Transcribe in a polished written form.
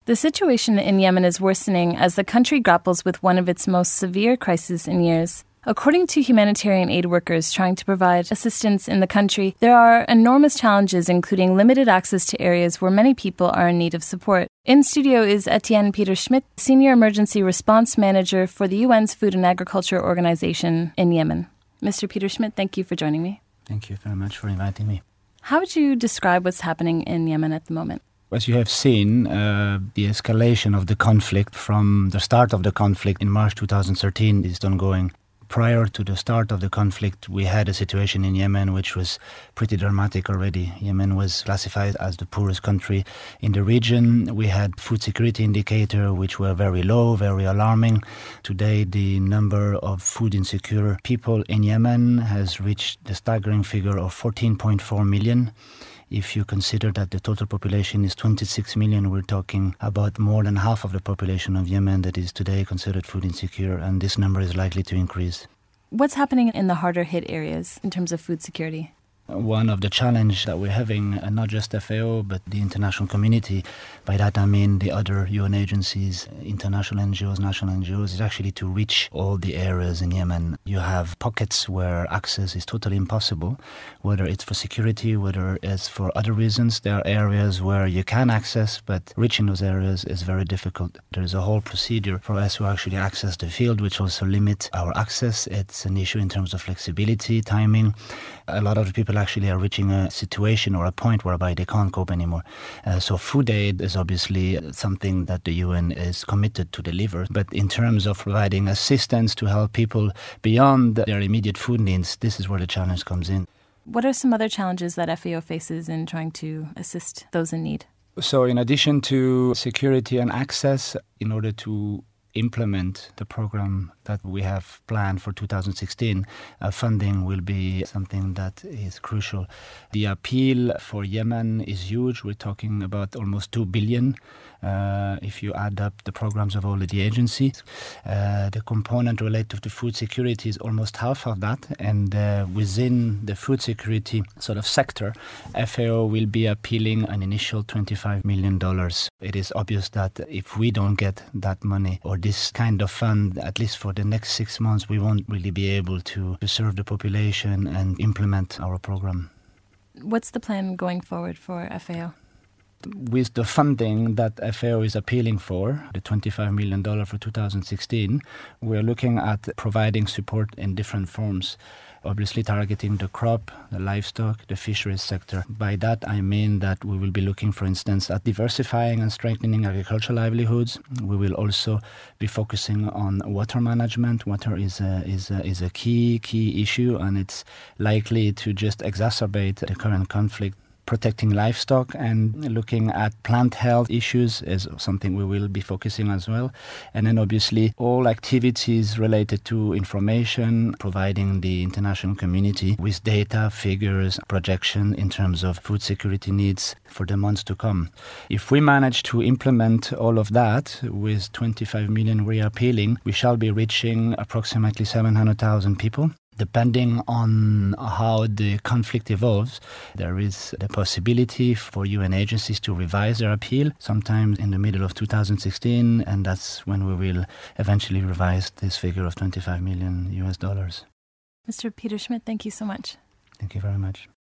The situation in Yemen is worsening as the country grapples with one of its most severe crises in years. According to humanitarian aid workers trying to provide assistance in the country, there are enormous challenges, including limited access to areas where many people are in need of support. In studio is Etienne Peter Schmidt, Senior Emergency Response Manager for the UN's Food and Agriculture Organization in Yemen. Mr. Peter Schmidt, thank you for joining me. Thank you very much for inviting me. How would you describe what's happening in Yemen at the moment? As you have seen, the escalation of the conflict from the start of the conflict in March 2013 is ongoing. Prior to the start of the conflict, we had a situation in Yemen which was pretty dramatic already. Yemen was classified as the poorest country in the region. We had food security indicators which were very low, very alarming. Today, the number of food insecure people in Yemen has reached the staggering figure of 14.4 million. If you consider that the total population is 26 million, we're talking about more than half of the population of Yemen that is today considered food insecure, and this number is likely to increase. What's happening in the harder hit areas in terms of food security? One of the challenges that we're having, not just FAO, but the international community, by that I mean the other UN agencies, international NGOs, national NGOs, is actually to reach all the areas in Yemen. You have pockets where access is totally impossible, whether it's for security, whether it's for other reasons. There are areas where you can access, but reaching those areas is very difficult. There is a whole procedure for us to actually access the field, which also limits our access. It's an issue in terms of flexibility, timing. A lot of the people actually are reaching a situation or a point whereby they can't cope anymore. So food aid is obviously something that the UN is committed to deliver. But in terms of providing assistance to help people beyond their immediate food needs, this is where the challenge comes in. What are some other challenges that FAO faces in trying to assist those in need? So in addition to security and access, in order to implement the program that we have planned for 2016, funding will be something that is crucial. The appeal for Yemen is huge. We're talking about almost 2 billion if you add up the programs of all of the agencies. The component related to food security is almost half of that, and within the food security sort of sector, FAO will be appealing an initial $25 million. It is obvious that if we don't get that money or this kind of fund, at least for the next 6 months, we won't really be able to serve the population and implement our program. What's the plan going forward for FAO? With the funding that FAO is appealing for, the $25 million for 2016, we're looking at providing support in different forms. Obviously targeting the crop, the livestock, the fisheries sector. By that I mean that we will be looking, for instance, at diversifying and strengthening agricultural livelihoods. We will also be focusing on water management. Water is a key issue, and it's likely to just exacerbate the current conflict. Protecting livestock and looking at plant health issues is something we will be focusing as well. And then obviously all activities related to information, providing the international community with data, figures, projection in terms of food security needs for the months to come. If we manage to implement all of that with 25 million reappealing, we shall be reaching approximately 700,000 people. Depending on how the conflict evolves, there is the possibility for UN agencies to revise their appeal sometime in the middle of 2016, and that's when we will eventually revise this figure of $25 million. Mr. Peter Schmidt, thank you so much. Thank you very much.